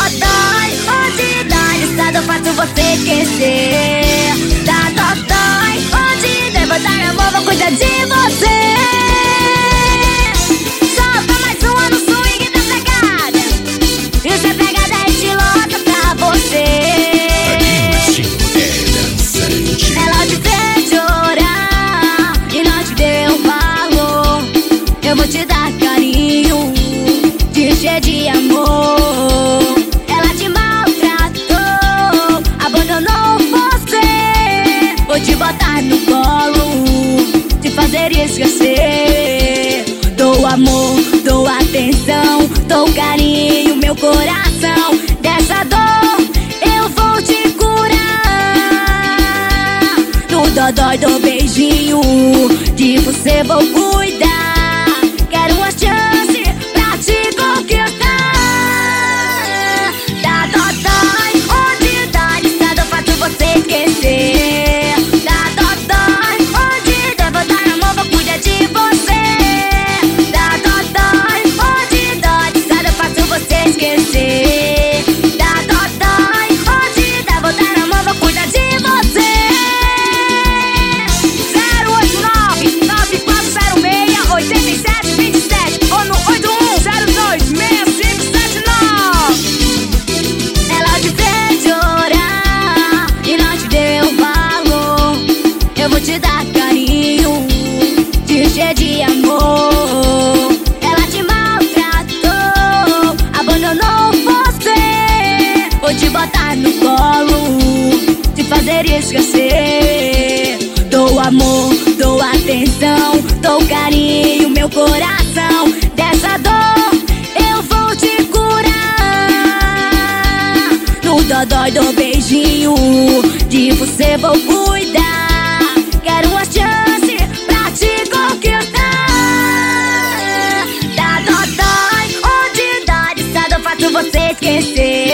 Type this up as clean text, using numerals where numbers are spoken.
dói, onde dói, estado fácil você esquecer. Dá dói, onde devo dar amor, vou cuidar de você. Solta mais uma no swing da pegada, e o seu pegada é estilosa pra você. Ela te fez chorar e não te deu valor. Eu vou te dar carinho, te encher de amor. Ela te maltratou, abandonou você. Vou te botar no colo, te fazer esquecer. Dou amor, dou atenção, dou carinho, meu coração. Dessa dor eu vou te curar. No dodói do beijinho, de você vou cuidar. Quero uma chance pra te conquistar. Dá dói, onde dói, estado fácil você esquecer. Dá dói, onde devo dar amor, vou cuidar de você. Dá dói, onde dói, estado fácil você esquecer. Dá dói, onde devo dar amor, vou cuidar de você. 089-9406-8727 ou no 8102-6579. Ela te fez chorar e não te deu valor. Eu vou te dar carinho, te encher de amor. Ela te maltratou, abandonou você. Vou te botar no colo, te fazer esquecer. Dou amor, dou atenção, dou carinho, meu coração. Dessa dor eu vou te curar. No dodói do beijinho, de você vou cuidar. Quero uma chance pra te conquistar. Dá dói, onde dói, estado fácil você esquecer.